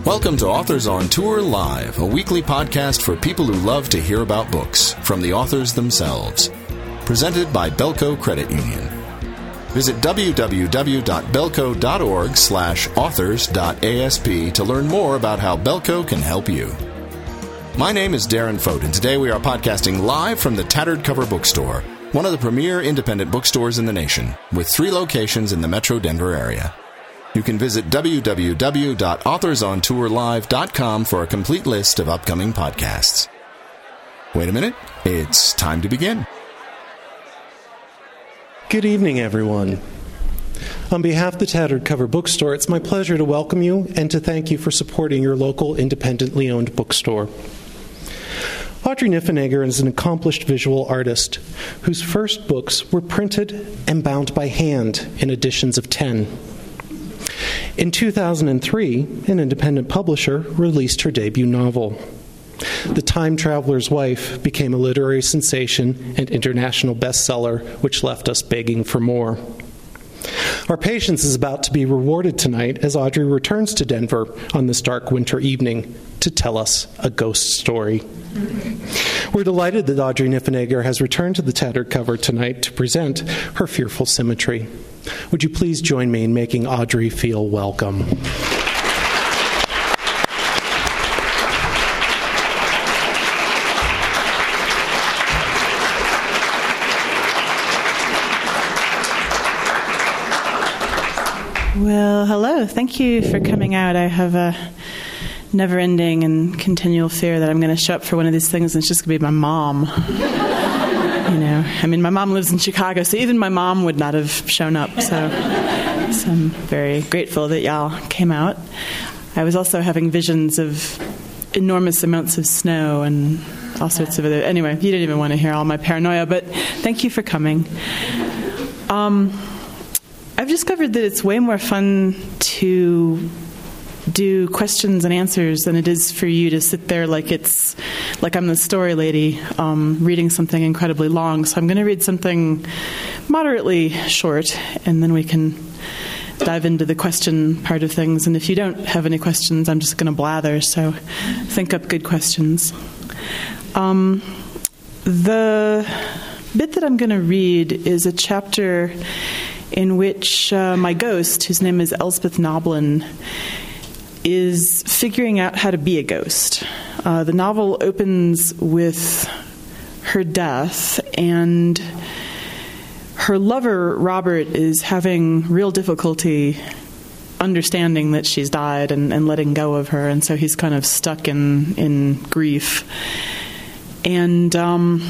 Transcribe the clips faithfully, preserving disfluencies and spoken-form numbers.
Welcome to Authors on Tour Live, a weekly podcast for people who love to hear about books from the authors themselves. Presented by Belco Credit Union. Visit w w w dot belco dot org slash authors dot a s p to learn more about how Belco can help you. My name is Darren Fote, and today we are podcasting live from the Tattered Cover Bookstore, one of the premier independent bookstores in the nation, with three locations in the Metro Denver area. You can visit w w w dot authors on tour live dot com for a complete list of upcoming podcasts. Wait a minute, it's time to begin. Good evening, everyone. On behalf of the Tattered Cover Bookstore, it's my pleasure to welcome you and to thank you for supporting your local independently owned bookstore. Audrey Niffenegger is an accomplished visual artist whose first books were printed and bound by hand in editions of ten. In two thousand three, an independent publisher released her debut novel. The Time Traveler's Wife became a literary sensation and international bestseller, which left us begging for more. Our patience is about to be rewarded tonight as Audrey returns to Denver on this dark winter evening to tell us a ghost story. We're delighted that Audrey Niffenegger has returned to the Tattered Cover tonight to present her Fearful Symmetry. Would you please join me in making Audrey feel welcome? Well, hello. Thank you for coming out. I have a never-ending and continual fear that I'm going to show up for one of these things and it's just going to be my mom. You know, I mean, my mom lives in Chicago, so even my mom would not have shown up. So, so I'm very grateful that y'all came out. I was also having visions of enormous amounts of snow and all sorts of other... Anyway, you didn't even want to hear all my paranoia, but thank you for coming. Um... I've discovered that it's way more fun to do questions and answers than it is for you to sit there like it's like I'm the story lady um, reading something incredibly long. So I'm going to read something moderately short, and then we can dive into the question part of things. And if you don't have any questions, I'm just going to blather. So think up good questions. Um, the bit that I'm going to read is a chapter in which uh, my ghost, whose name is Elspeth Noblin, is figuring out how to be a ghost. Uh, the novel opens with her death, and her lover, Robert, is having real difficulty understanding that she's died and, and letting go of her, and so he's kind of stuck in, in grief. And um,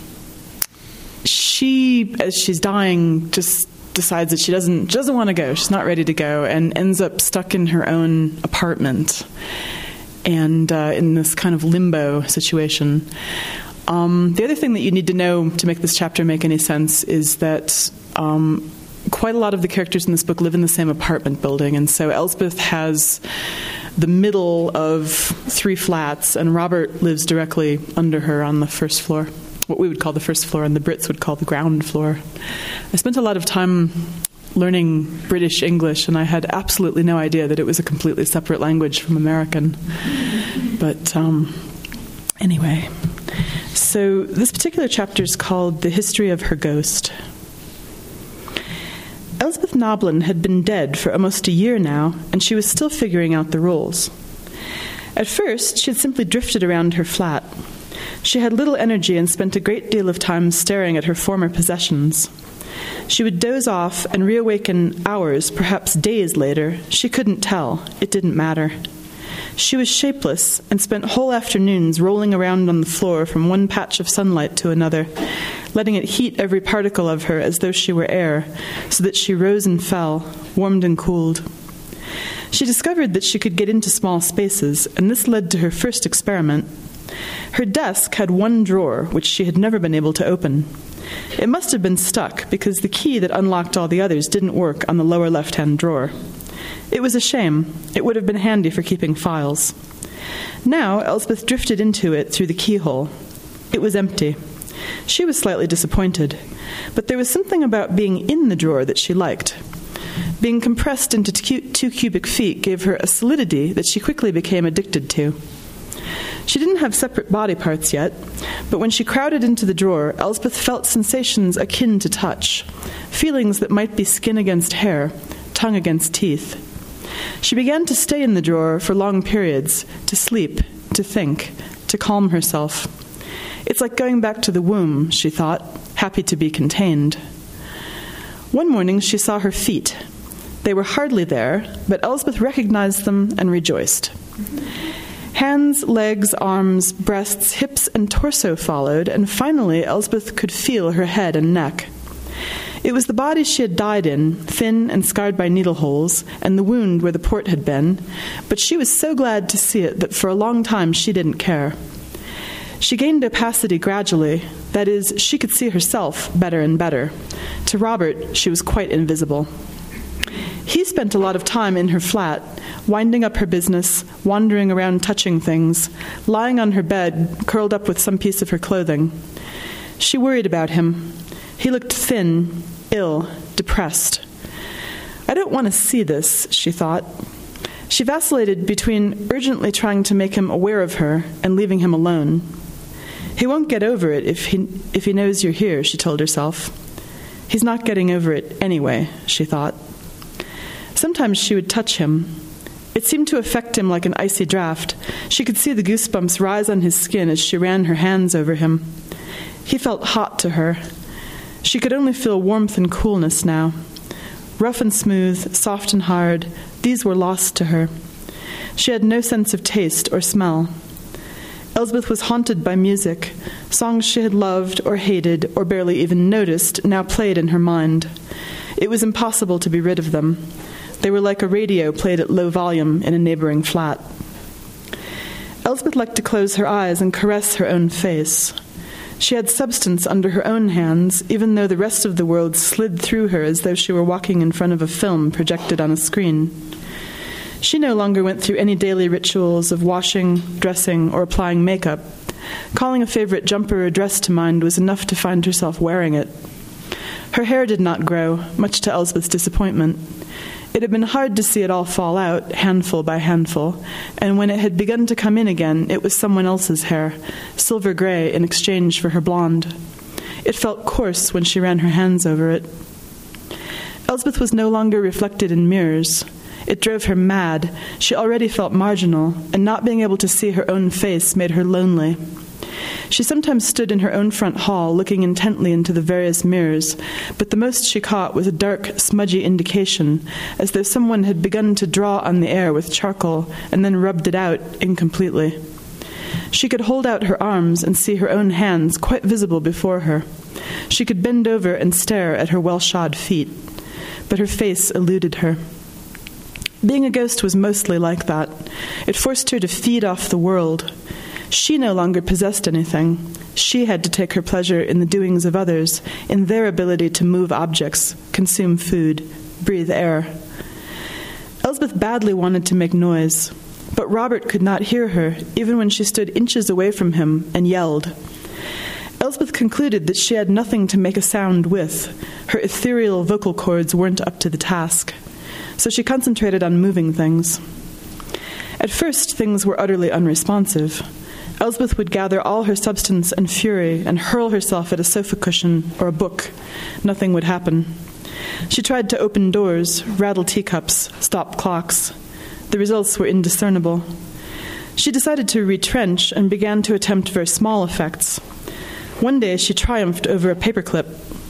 she, as she's dying, just decides that she doesn't she doesn't want to go. She's not ready to go, and ends up stuck in her own apartment and uh, in this kind of limbo situation. Um, the other thing that you need to know to make this chapter make any sense is that um, quite a lot of the characters in this book live in the same apartment building, and so Elspeth has the middle of three flats, and Robert lives directly under her on the first floor. What we would call the first floor, and the Brits would call the ground floor. I spent a lot of time learning British English, and I had absolutely no idea that it was a completely separate language from American. But um, anyway, so this particular chapter is called The History of Her Ghost. Elspeth Noblin had been dead for almost a year now, and she was still figuring out the rules. At first, she had simply drifted around her flat. She had little energy and spent a great deal of time staring at her former possessions. She would doze off and reawaken hours, perhaps days later. She couldn't tell. It didn't matter. She was shapeless and spent whole afternoons rolling around on the floor from one patch of sunlight to another, letting it heat every particle of her as though she were air, so that she rose and fell, warmed and cooled. She discovered that she could get into small spaces, and this led to her first experiment. Her desk had one drawer, which she had never been able to open. It must have been stuck, because the key that unlocked all the others didn't work on the lower left-hand drawer. It was a shame. It would have been handy for keeping files. Now, Elspeth drifted into it through the keyhole. It was empty. She was slightly disappointed, but there was something about being in the drawer that she liked. Being compressed into two cubic feet gave her a solidity that she quickly became addicted to. She didn't have separate body parts yet, but when she crowded into the drawer, Elsbeth felt sensations akin to touch, feelings that might be skin against hair, tongue against teeth. She began to stay in the drawer for long periods, to sleep, to think, to calm herself. It's like going back to the womb, she thought, happy to be contained. One morning she saw her feet. They were hardly there, but Elsbeth recognized them and rejoiced. Hands, legs, arms, breasts, hips, and torso followed, and finally Elsbeth could feel her head and neck. It was the body she had died in, thin and scarred by needle holes, and the wound where the port had been, but she was so glad to see it that for a long time she didn't care. She gained opacity gradually, that is, she could see herself better and better. To Robert, she was quite invisible. He spent a lot of time in her flat, winding up her business, wandering around touching things, lying on her bed, curled up with some piece of her clothing. She worried about him. He looked thin, ill, depressed. I don't want to see this, she thought. She vacillated between urgently trying to make him aware of her and leaving him alone. He won't get over it if he, if he knows you're here, she told herself. He's not getting over it anyway, she thought. Sometimes she would touch him. It seemed to affect him like an icy draft. She could see the goosebumps rise on his skin as she ran her hands over him. He felt hot to her. She could only feel warmth and coolness now. Rough and smooth, soft and hard, these were lost to her. She had no sense of taste or smell. Elsbeth was haunted by music. Songs she had loved or hated or barely even noticed now played in her mind. It was impossible to be rid of them. They were like a radio played at low volume in a neighboring flat. Elsbeth liked to close her eyes and caress her own face. She had substance under her own hands, even though the rest of the world slid through her as though she were walking in front of a film projected on a screen. She no longer went through any daily rituals of washing, dressing, or applying makeup. Calling a favorite jumper or dress to mind was enough to find herself wearing it. Her hair did not grow, much to Elsbeth's disappointment. It had been hard to see it all fall out, handful by handful, and when it had begun to come in again, it was someone else's hair, silver gray in exchange for her blonde. It felt coarse when she ran her hands over it. Elsbeth was no longer reflected in mirrors. It drove her mad. She already felt marginal, and not being able to see her own face made her lonely. She sometimes stood in her own front hall, looking intently into the various mirrors, but the most she caught was a dark, smudgy indication, as though someone had begun to draw on the air with charcoal and then rubbed it out incompletely. She could hold out her arms and see her own hands quite visible before her. She could bend over and stare at her well-shod feet, but her face eluded her. Being a ghost was mostly like that. It forced her to feed off the world. She no longer possessed anything. She had to take her pleasure in the doings of others, in their ability to move objects, consume food, breathe air. Elsbeth badly wanted to make noise, but Robert could not hear her, even when she stood inches away from him and yelled. Elsbeth concluded that she had nothing to make a sound with. Her ethereal vocal cords weren't up to the task. So she concentrated on moving things. At first, things were utterly unresponsive. Elsbeth would gather all her substance and fury and hurl herself at a sofa cushion or a book. Nothing would happen. She tried to open doors, rattle teacups, stop clocks. The results were indiscernible. She decided to retrench and began to attempt very small effects. One day she triumphed over a paperclip.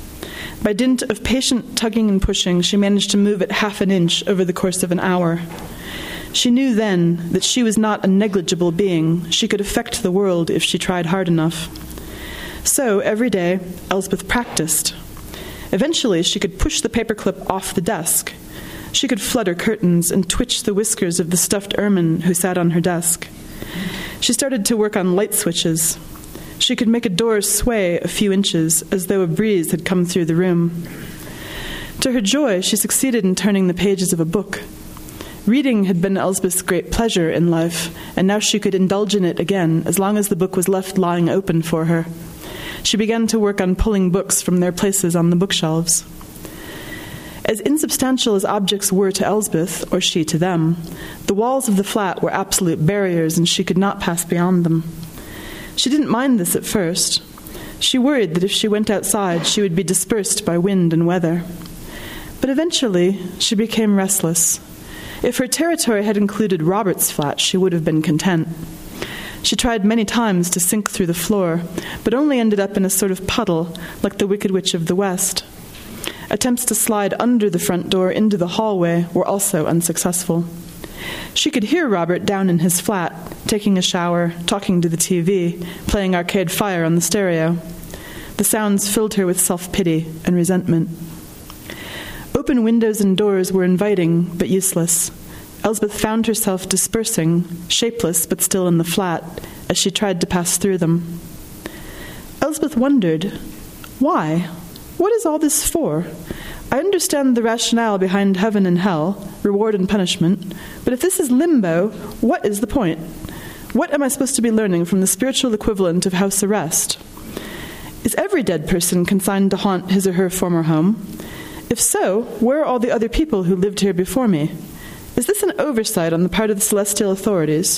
By dint of patient tugging and pushing, she managed to move it half an inch over the course of an hour. She knew then that she was not a negligible being. She could affect the world if she tried hard enough. So, every day, Elsbeth practiced. Eventually, she could push the paperclip off the desk. She could flutter curtains and twitch the whiskers of the stuffed ermine who sat on her desk. She started to work on light switches. She could make a door sway a few inches, as though a breeze had come through the room. To her joy, she succeeded in turning the pages of a book. Reading had been Elsbeth's great pleasure in life, and now she could indulge in it again, as long as the book was left lying open for her. She began to work on pulling books from their places on the bookshelves. As insubstantial as objects were to Elsbeth, or she to them, the walls of the flat were absolute barriers and she could not pass beyond them. She didn't mind this at first. She worried that if she went outside, she would be dispersed by wind and weather. But eventually, she became restless. If her territory had included Robert's flat, she would have been content. She tried many times to sink through the floor, but only ended up in a sort of puddle, like the Wicked Witch of the West. Attempts to slide under the front door into the hallway were also unsuccessful. She could hear Robert down in his flat, taking a shower, talking to the T V, playing Arcade Fire on the stereo. The sounds filled her with self-pity and resentment. Open windows and doors were inviting, but useless. Elsbeth found herself dispersing, shapeless but still in the flat, as she tried to pass through them. Elsbeth wondered, why? What is all this for? I understand the rationale behind heaven and hell, reward and punishment, but if this is limbo, what is the point? What am I supposed to be learning from the spiritual equivalent of house arrest? Is every dead person consigned to haunt his or her former home? If so, where are all the other people who lived here before me? Is this an oversight on the part of the celestial authorities?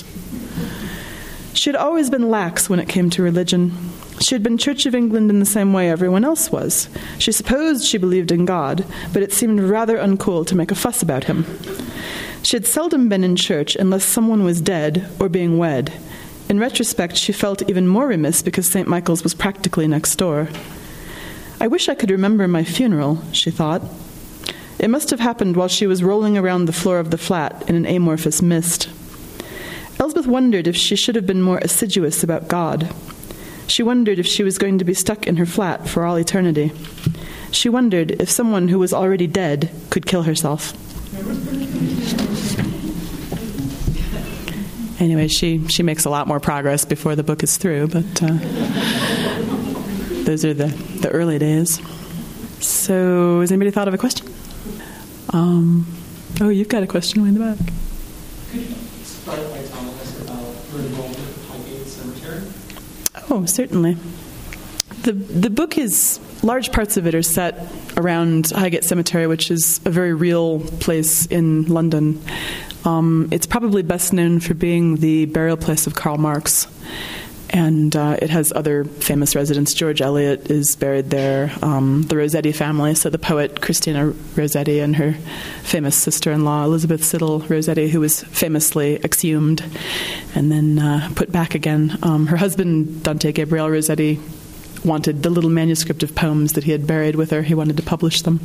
She had always been lax when it came to religion. She had been Church of England in the same way everyone else was. She supposed she believed in God, but it seemed rather uncool to make a fuss about him. She had seldom been in church unless someone was dead or being wed. In retrospect, she felt even more remiss because Saint Michael's was practically next door. I wish I could remember my funeral, she thought. It must have happened while she was rolling around the floor of the flat in an amorphous mist. Elsbeth wondered if she should have been more assiduous about God. She wondered if she was going to be stuck in her flat for all eternity. She wondered if someone who was already dead could kill herself. Anyway, she, she makes a lot more progress before the book is through, but uh, those are the, the early days. So, has anybody thought of a question? Um, oh, you've got a question way in the back. Could you start by telling us about your involvement with Highgate Cemetery? Oh, certainly. The the book is, large parts of it are set around Highgate Cemetery, which is a very real place in London. Um, it's probably best known for being the burial place of Karl Marx. And uh, it has other famous residents. George Eliot is buried there. Um, the Rossetti family, so the poet Christina Rossetti and her famous sister-in-law, Elizabeth Siddal Rossetti, who was famously exhumed and then uh, put back again. Um, her husband, Dante Gabriel Rossetti, wanted the little manuscript of poems that he had buried with her. He wanted to publish them.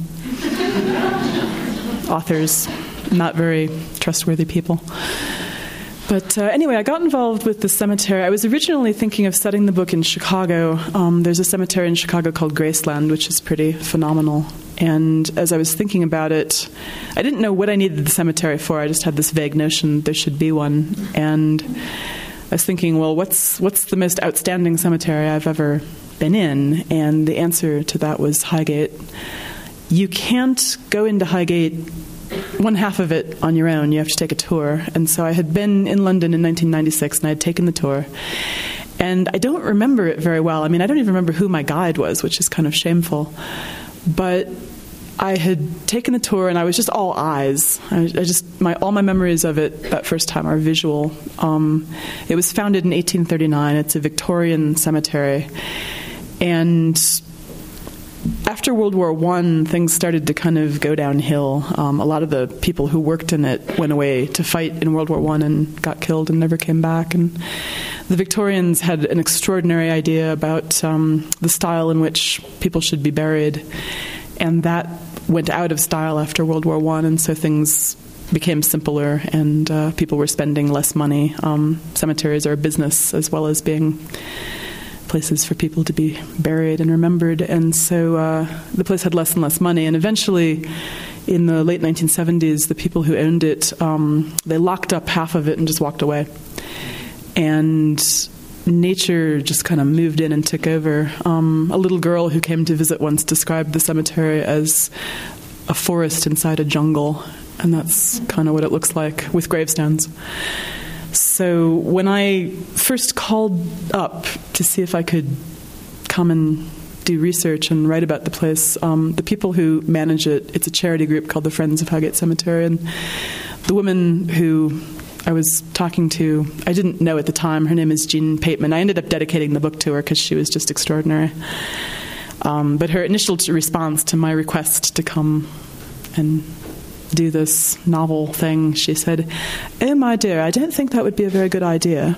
Authors, not very trustworthy people. But uh, anyway, I got involved with the cemetery. I was originally thinking of setting the book in Chicago. Um, there's a cemetery in Chicago called Graceland, which is pretty phenomenal. And as I was thinking about it, I didn't know what I needed the cemetery for. I just had this vague notion there should be one. And I was thinking, well, what's what's the most outstanding cemetery I've ever been in? And the answer to that was Highgate. You can't go into Highgate one half of it on your own. You have to take a tour. And so I had been in London in nineteen ninety-six, and I had taken the tour. And I don't remember it very well. I mean, I don't even remember who my guide was, which is kind of shameful. But I had taken the tour, and I was just all eyes. I, I just my all my memories of it that first time are visual. Um, it was founded in eighteen thirty-nine. It's a Victorian cemetery. And after World War One, things started to kind of go downhill. Um, a lot of the people who worked in it went away to fight in World War One and got killed and never came back. And the Victorians had an extraordinary idea about um, the style in which people should be buried, and that went out of style after World War One, and so things became simpler, and uh, people were spending less money. Um, cemeteries are a business as well as being places for people to be buried and remembered, and so uh, the place had less and less money. And eventually, in the late nineteen seventies, the people who owned it, um, they locked up half of it and just walked away. And nature just kind of moved in and took over. Um, a little girl who came to visit once described the cemetery as a forest inside a jungle, and that's kind of what it looks like with gravestones. So when I first called up to see if I could come and do research and write about the place. Um, the people who manage it, it's a charity group called the Friends of Highgate Cemetery, and the woman who I was talking to, I didn't know at the time, her name is Jean Pateman. I ended up dedicating the book to her because she was just extraordinary. Um, but her initial response to my request to come and do this novel thing, she said, "Oh, my dear, I don't think that would be a very good idea."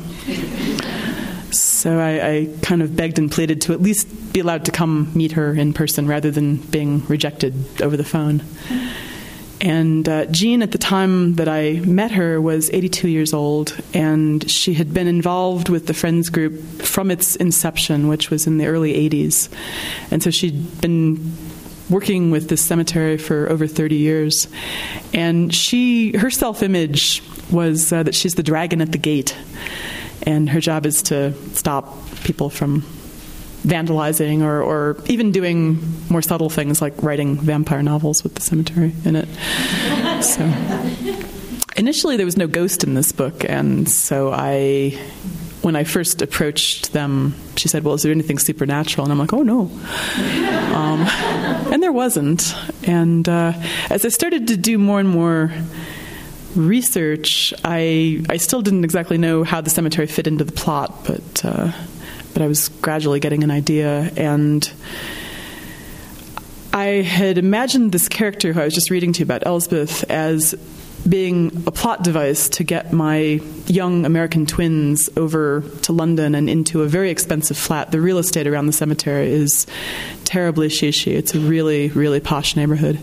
So I, I kind of begged and pleaded to at least be allowed to come meet her in person rather than being rejected over the phone. And uh, Jean, at the time that I met her, was eighty-two years old, and she had been involved with the Friends group from its inception, which was in the early eighties. And so she'd been working with this cemetery for over thirty years. And she, her self-image was uh, that she's the dragon at the gate, and her job is to stop people from vandalizing or, or even doing more subtle things like writing vampire novels with the cemetery in it. So initially there was no ghost in this book, and so I, when I first approached them, she said, "Well, is there anything supernatural?" And I'm like, "Oh, no." Um, and there wasn't. And uh, as I started to do more and more research, I I still didn't exactly know how the cemetery fit into the plot, but uh, but I was gradually getting an idea. And I had imagined this character who I was just reading to you about, Elsbeth, as being a plot device to get my young American twins over to London and into a very expensive flat. The real estate around the cemetery is terribly shishy. It's a really, really posh neighborhood,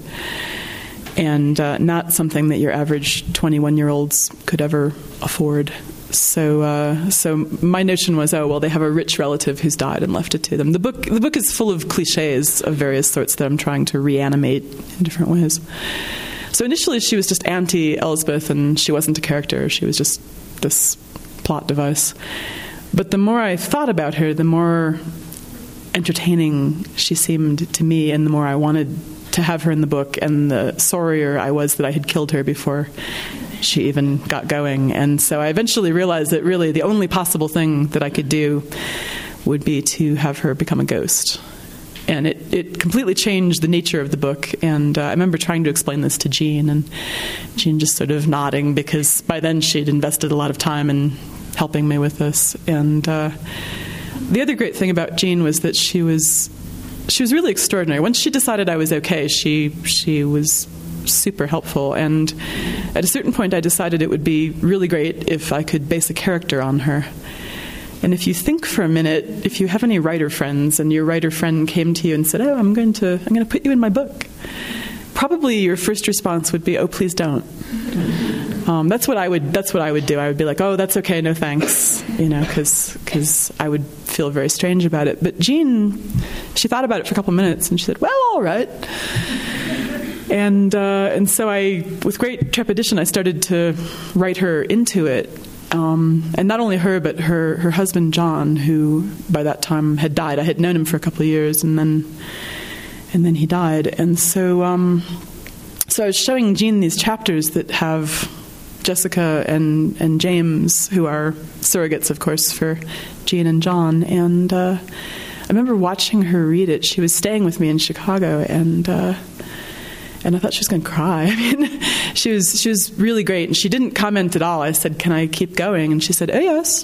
and uh, not something that your average twenty-one-year-olds could ever afford. So, uh, so my notion was, oh well, they have a rich relative who's died and left it to them. The book, the book is full of cliches of various sorts that I'm trying to reanimate in different ways. So initially, she was just anti-Elsbeth, and she wasn't a character. She was just this plot device. But the more I thought about her, the more entertaining she seemed to me, and the more I wanted to have her in the book, and the sorrier I was that I had killed her before she even got going. And so I eventually realized that really the only possible thing that I could do would be to have her become a ghost. And it, it completely changed the nature of the book. And uh, I remember trying to explain this to Jean, and Jean just sort of nodding, because by then she'd invested a lot of time in helping me with this. And uh, the other great thing about Jean was that she was she was really extraordinary. Once she decided I was okay, she she was super helpful. And at a certain point, I decided it would be really great if I could base a character on her. And if you think for a minute, if you have any writer friends and your writer friend came to you and said, "Oh, I'm going to I'm going to put you in my book," probably your first response would be, "Oh, please don't." Um, that's what I would that's what I would do. I would be like, "Oh, that's okay, no thanks," you know, because because I would feel very strange about it. But Jean, she thought about it for a couple minutes, and she said, "Well, all right." And uh, and so I, with great trepidation, I started to write her into it. Um, and not only her, but her, her husband, John, who by that time had died. I had known him for a couple of years, and then and then he died. And so um, so I was showing Jean these chapters that have Jessica and, and James, who are surrogates, of course, for Jean and John. And uh, I remember watching her read it. She was staying with me in Chicago, and uh, and I thought she was going to cry. I mean, she was she was really great, and she didn't comment at all. I said, "Can I keep going?" And she said, "Oh, yes."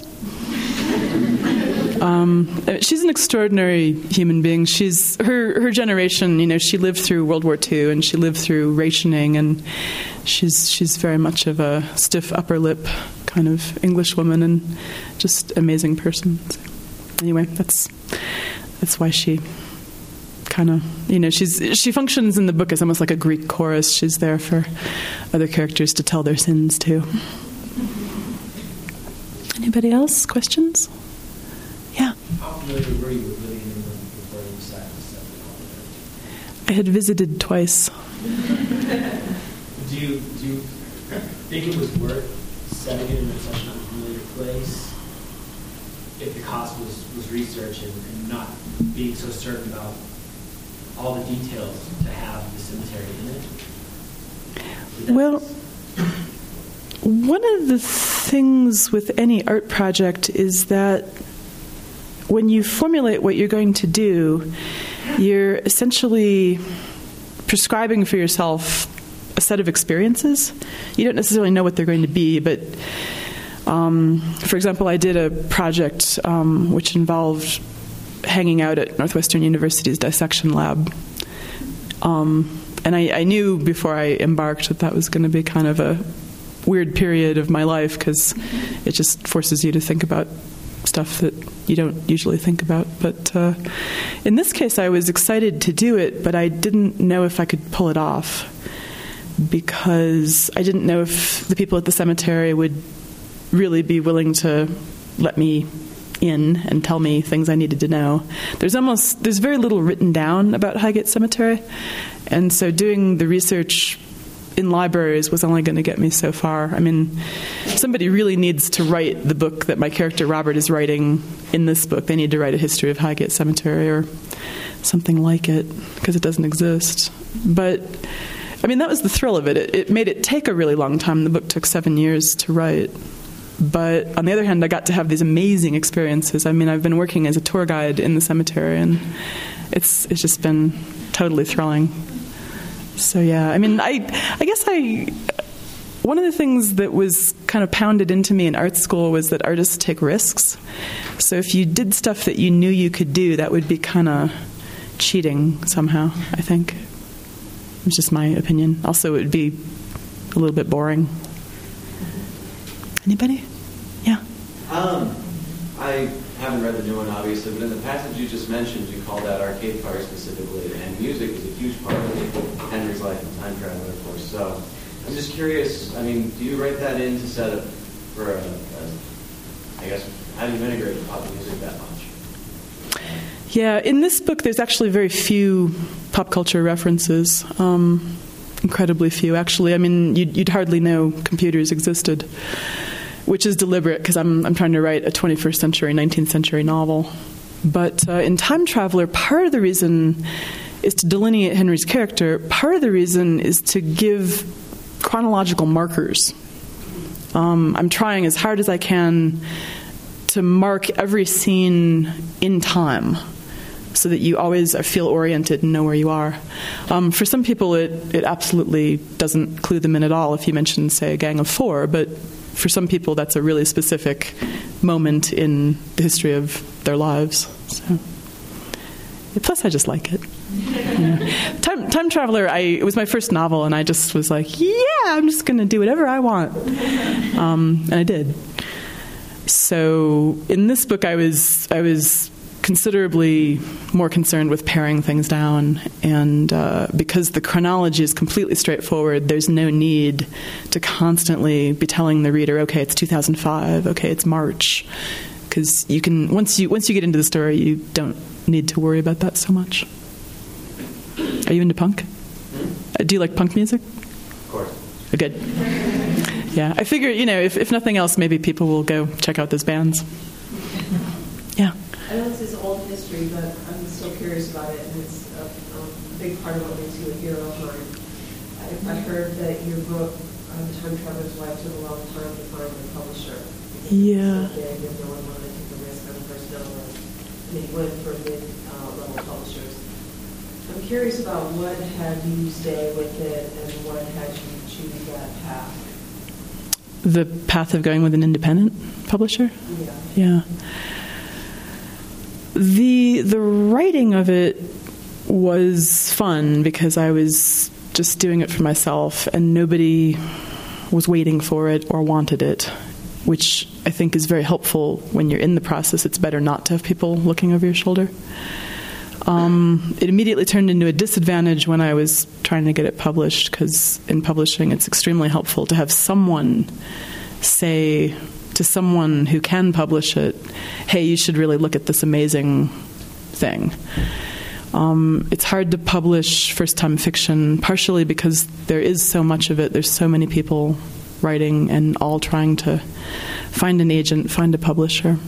Um, she's an extraordinary human being. She's her her generation. You know, she lived through World War Two, and she lived through rationing, and she's she's very much of a stiff upper lip kind of English woman, and just amazing person. So, anyway, that's that's why she kind of, you know, she's she functions in the book as almost like a Greek chorus. She's there for other characters to tell their sins too. Anybody else? Questions? Yeah. How familiar were you with living in England before you decided to settle? I had visited twice. Do you do you think it was worth setting it in such an unfamiliar place if the cost was, was research and, and not being so certain about all the details to have the cemetery in it? Well, one of the things with any art project is that when you formulate what you're going to do, you're essentially prescribing for yourself a set of experiences. You don't necessarily know what they're going to be, but um, for example, I did a project um, which involved hanging out at Northwestern University's dissection lab. Um, and I, I knew before I embarked that that was going to be kind of a weird period of my life, because it just forces you to think about stuff that you don't usually think about. But uh, in this case, I was excited to do it, but I didn't know if I could pull it off, because I didn't know if the people at the cemetery would really be willing to let me in and tell me things I needed to know. There's almost, there's very little written down about Highgate Cemetery, and so doing the research in libraries was only going to get me so far. I mean, somebody really needs to write the book that my character Robert is writing in this book. They need to write a history of Highgate Cemetery or something like it, because it doesn't exist. But, I mean, that was the thrill of it. It, it made it take a really long time. The book took seven years to write. But on the other hand, I got to have these amazing experiences. I mean, I've been working as a tour guide in the cemetery, and it's it's just been totally thrilling. So yeah, I mean, I I guess I one of the things that was kind of pounded into me in art school was that artists take risks. So if you did stuff that you knew you could do, that would be kind of cheating somehow, I think. It's just my opinion. Also, it would be a little bit boring. Anybody? Yeah. Um, I haven't read the new one, obviously, but in the passage you just mentioned, you called out Arcade Fire specifically, and music is a huge part of Henry's life and Time Traveler, of course. So I'm just curious, I mean, do you write that in to set up for a, a I guess, how do you integrate pop music that much? Yeah, in this book there's actually very few pop culture references. Um, incredibly few, actually. I mean, you'd, you'd hardly know computers existed, which is deliberate, because I'm I'm trying to write a twenty-first century, nineteenth century novel. But uh, in Time Traveler, part of the reason is to delineate Henry's character. Part of the reason is to give chronological markers. Um, I'm trying as hard as I can to mark every scene in time, so that you always feel oriented and know where you are. Um, for some people, it, it absolutely doesn't clue them in at all if you mention, say, a gang of four, but for some people, that's a really specific moment in the history of their lives. So, plus, I just like it. Yeah. Time, Time Traveler, I, it was my first novel, and I just was like, yeah, I'm just going to do whatever I want. Um, and I did. So in this book, I was I was considerably more concerned with paring things down, and uh, because the chronology is completely straightforward, there's no need to constantly be telling the reader, okay, it's two thousand five, okay, it's March, because you can once you once you get into the story, you don't need to worry about that so much. Are you into punk? Uh, do you like punk music? Of course. Oh, good. Yeah, I figure, you know, if, if nothing else, maybe people will go check out those bands. Yeah. I know this is old history, but I'm still curious about it, and it's a, a big part of what makes you a hero of mine. I, I heard that your book, um, Time Traveler's Wife, took a long time to find a publisher. Yeah. So big, and no one wanted to take the risk on the first novel. And he went for mid-level uh, publishers. I'm curious about what had you stay with it, and what had you choose that path? The path of going with an independent publisher? Yeah. Yeah. The the writing of it was fun because I was just doing it for myself, and nobody was waiting for it or wanted it, which I think is very helpful when you're in the process. It's better not to have people looking over your shoulder. Um, it immediately turned into a disadvantage when I was trying to get it published, because in publishing it's extremely helpful to have someone say to someone who can publish it, hey, you should really look at this amazing thing. Um, it's hard to publish first-time fiction, partially because there is so much of it. There's so many people writing and all trying to find an agent, find a publisher.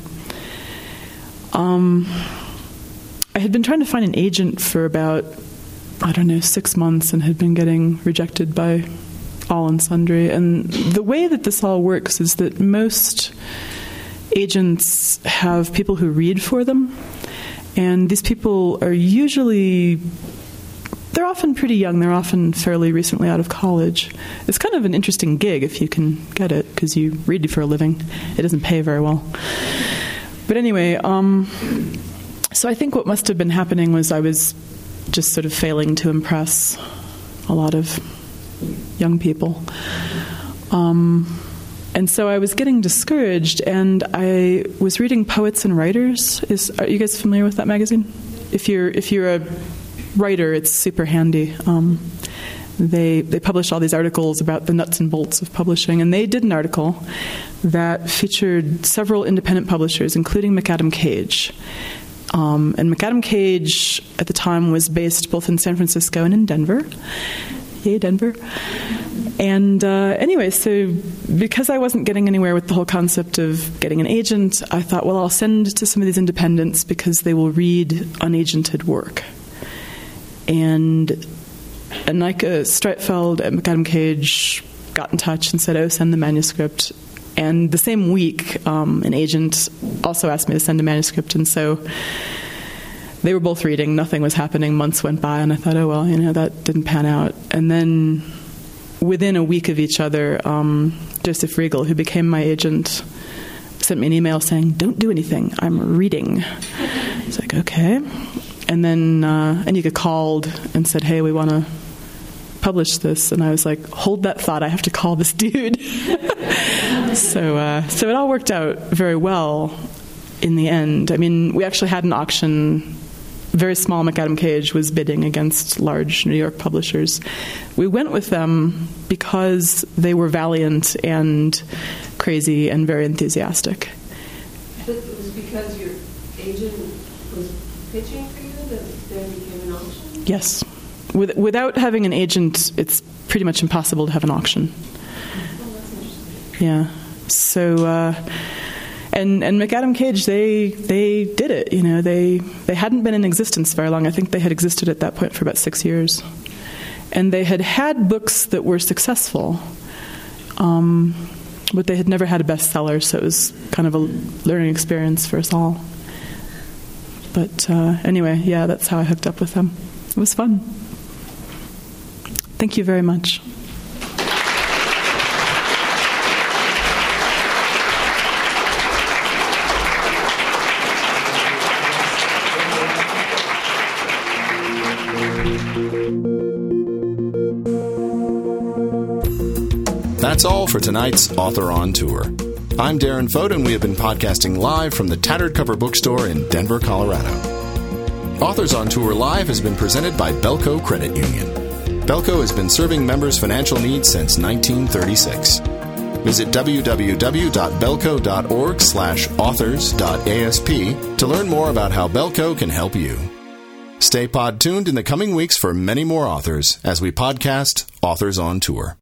Um, I had been trying to find an agent for about, I don't know, six months and had been getting rejected by all and sundry. And the way that this all works is that most agents have people who read for them, And these people are usually, they're often pretty young. They're often fairly recently out of college. It's kind of an interesting gig if you can get it, because you read for a living. It doesn't pay very well. But anyway, um, so I think what must have been happening was I was just sort of failing to impress a lot of young people. Um, and so I was getting discouraged, and I was reading Poets and Writers. Is are you guys familiar with that magazine? If you're if you're a writer, it's super handy. Um, they they publish all these articles about the nuts and bolts of publishing, and they did an article that featured several independent publishers, including McAdam Cage. Um, and McAdam Cage at the time was based both in San Francisco and in Denver. Yay, Denver. And uh, anyway, so because I wasn't getting anywhere with the whole concept of getting an agent, I thought, well, I'll send to some of these independents because they will read unagented work. And Anika Streitfeld at McAdam Cage got in touch and said, oh, send the manuscript. And the same week, um, an agent also asked me to send a manuscript, and so they were both reading. Nothing was happening. Months went by, and I thought, oh, well, you know, that didn't pan out. And then within a week of each other, um, Joseph Riegel, who became my agent, sent me an email saying, don't do anything. I'm reading. I was like, okay. And then uh, Anika called and said, hey, we want to publish this. And I was like, hold that thought. I have to call this dude. so, uh, so it all worked out very well in the end. I mean, we actually had an auction. Very small McAdam Cage was bidding against large New York publishers. We went with them because they were valiant and crazy and very enthusiastic. But it was because your agent was pitching for you that there became an auction? Yes. With, without having an agent, it's pretty much impossible to have an auction. Oh, that's interesting. Yeah. So, uh, and and McAdam Cage, they they did it. You know, they they hadn't been in existence very long. I think they had existed at that point for about six years, and they had had books that were successful, um, but they had never had a bestseller. So it was kind of a learning experience for us all. But uh, anyway, yeah, that's how I hooked up with them. It was fun. Thank you very much. That's all for tonight's Author on Tour. I'm Darren Fote, and we have been podcasting live from the Tattered Cover Bookstore in Denver, Colorado. Authors on Tour Live has been presented by Belco Credit Union. Belco has been serving members' financial needs since nineteen thirty-six. Visit www.belco.org slash authors.asp to learn more about how Belco can help you. Stay pod tuned in the coming weeks for many more authors as we podcast Authors on Tour.